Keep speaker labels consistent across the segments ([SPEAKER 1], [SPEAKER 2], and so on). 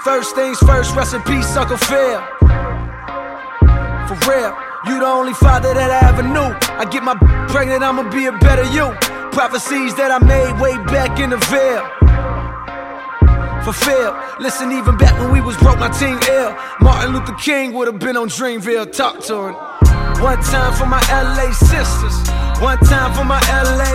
[SPEAKER 1] First things first, rest in peace, Uncle Phil. For real, you the only father that I ever knew. I get my pregnant, I'ma be a better you. Prophecies that I made way back in the veil. Fulfilled. Listen, even back when we was broke, my team ill. Martin Luther King would've been on Dreamville. Talk to him. One time for my LA sisters. One time for my LA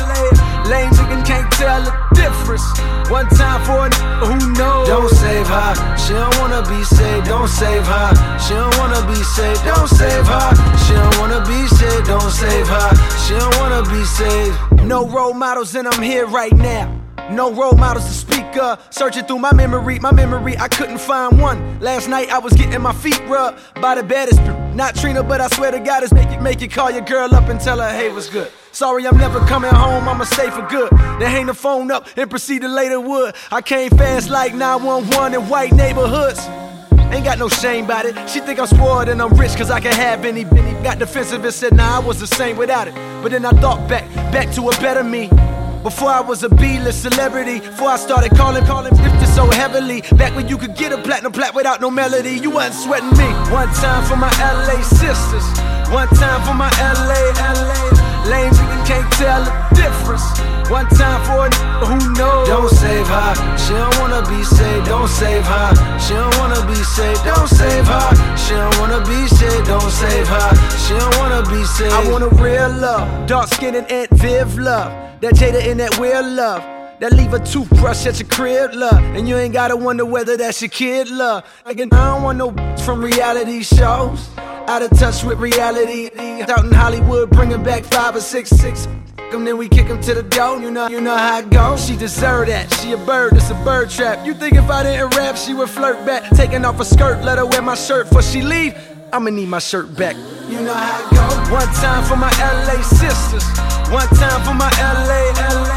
[SPEAKER 1] lanes, you can't tell the difference. One time for a who knows. Don't save her, she don't wanna be saved. Don't save her, she don't wanna be saved. Don't save her, she don't wanna be saved. Don't save her, she don't wanna be saved. No role models and I'm here right now. No role models to speak of. Searching through my memory, I couldn't find one. Last night I was getting my feet rubbed by the baddest. Not Trina, but I swear to God it's make you call your girl up and tell her, hey, what's good? Sorry, I'm never coming home, I'ma stay for good. Then hang the phone up and proceed to later wood. I came fast like 911 in white neighborhoods. Ain't got no shame about it. She think I'm spoiled and I'm rich cause I can have any. Got defensive and said, nah, I was the same without it. But then I thought back to a better me. Before I was a B-list celebrity, before I started calling gifted so heavily. Back when you could get a platinum plat without no melody, you wasn't sweating me. One time for my LA sisters, one time for my LA lanes, you can't tell the difference. One time for a who knows. Don't save her, she don't wanna be saved. Don't save her, she don't wanna be saved. Don't save her, she don't wanna be saved. Don't save her, she don't wanna be saved. I want a real love, dark skin and Aunt Viv love. That Jada in that weird love. That leave a toothbrush at your crib, love. And you ain't gotta wonder whether that's your kid, love. Like, I don't want no from reality shows. Out of touch with reality. Out in Hollywood, bringing back 5 or 6. Then we kick him to the door, you know how it goes. She deserve that, she a bird, it's a bird trap. You think if I didn't rap, she would flirt back. Taking off her skirt, let her wear my shirt before she leave. I'ma need my shirt back. You know how it goes. One time for my LA sisters. One time for my LA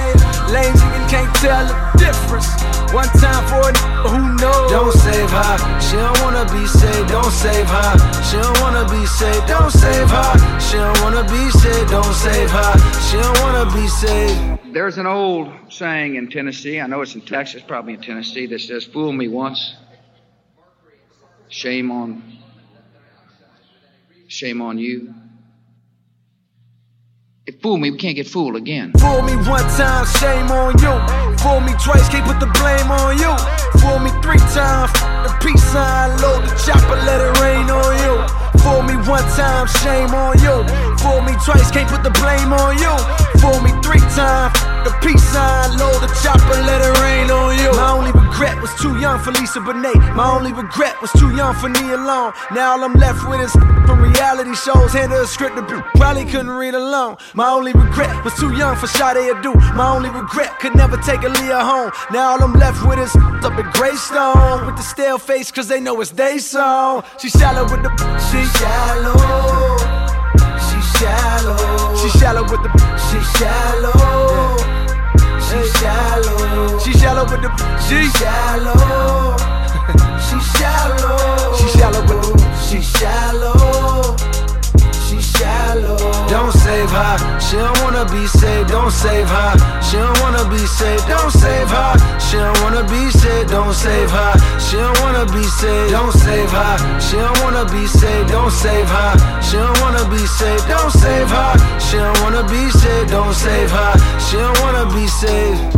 [SPEAKER 1] lanes, you can't tell the difference. One time for a who knows. Don't save her, she don't wanna be saved. Don't save her, she don't wanna be saved. Don't save her, she don't wanna be saved. Don't save her, she don't wanna be saved.
[SPEAKER 2] There's an old saying in Tennessee, I know it's in Texas, probably in Tennessee, that says, fool me once, shame on you. If fool me, we can't get fooled again.
[SPEAKER 1] Fool me one time, shame on you. Fool me twice, can't put the blame on you. Fool me 3 times, the peace sign, load the chopper, let it rain on you. Fool me one time, shame on you. Fool me twice, can't put the blame on you. Fool me 3 times, the peace sign, load the chopper, let it rain on you. My only regret was too young for Lisa Bonet. My only regret was too young for Nia Long. Now all I'm left with is from reality shows. Hand her a script to probably couldn't read alone. My only regret was too young for Sade Adu. My only regret could never take Aaliyah home. Now all I'm left with is up at Greystone with the stale face cause they know it's they song. She shallow with the she shallow. She shallow. She shallow with the she shallow. She shallow. She shallow with the she shallow. She shallow. She shallow with the she shallow. She shallow. Don't save her, she don't wanna be saved. Don't save her, she don't wanna be saved. Don't save her, she don't wanna be saved. Don't save her, she don't wanna be saved. Don't save her, she don't wanna be saved. Don't save her, she don't wanna be saved. Don't save her, she don't wanna be saved. Don't save her, she don't wanna be saved.